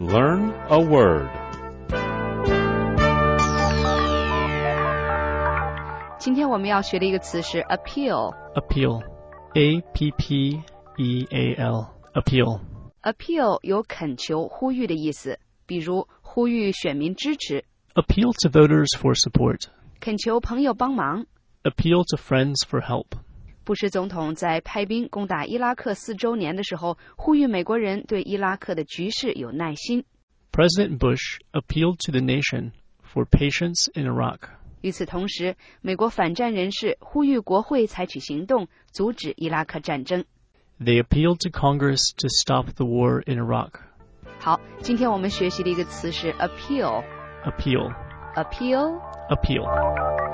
Learn a word. 今天我们要学的一个词是 appeal. Appeal. A-P-P-E-A-L. Appeal. Appeal 有恳求、呼吁的意思，比如呼吁选民支持， Appeal to voters for support. 恳求朋友帮忙。 Appeal to friends for help. 布什总统在派兵攻打伊拉克4周年的时候，呼吁美国人对伊拉克的局势有耐心。 President Bush appealed to the nation for patience in Iraq. 与此同时，美国反战人士呼吁国会采取行动，阻止伊拉克战争。 They appealed to Congress to stop the war in Iraq. 好，今天我们学习的一个词是 appeal. Appeal. Appeal. Appeal.